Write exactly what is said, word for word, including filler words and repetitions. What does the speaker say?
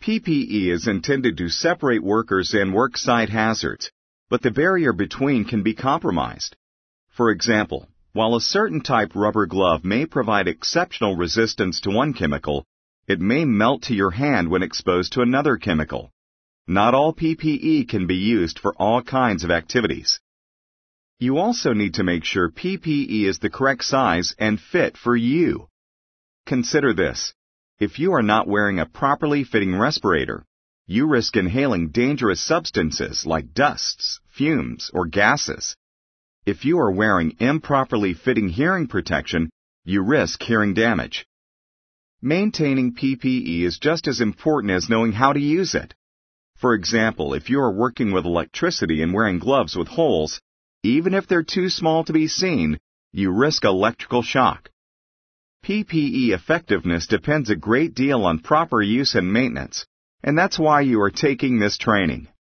P P E is intended to separate workers and work site hazards, but the barrier between can be compromised. For example, while a certain type rubber glove may provide exceptional resistance to one chemical, it may melt to your hand when exposed to another chemical. Not all P P E can be used for all kinds of activities. You also need to make sure P P E is the correct size and fit for you. Consider this. If you are not wearing a properly fitting respirator, you risk inhaling dangerous substances like dusts, fumes, or gases. If you are wearing improperly fitting hearing protection, you risk hearing damage. Maintaining P P E is just as important as knowing how to use it. For example, if you are working with electricity and wearing gloves with holes, even if they're too small to be seen, you risk electrical shock. P P E effectiveness depends a great deal on proper use and maintenance, and that's why you are taking this training.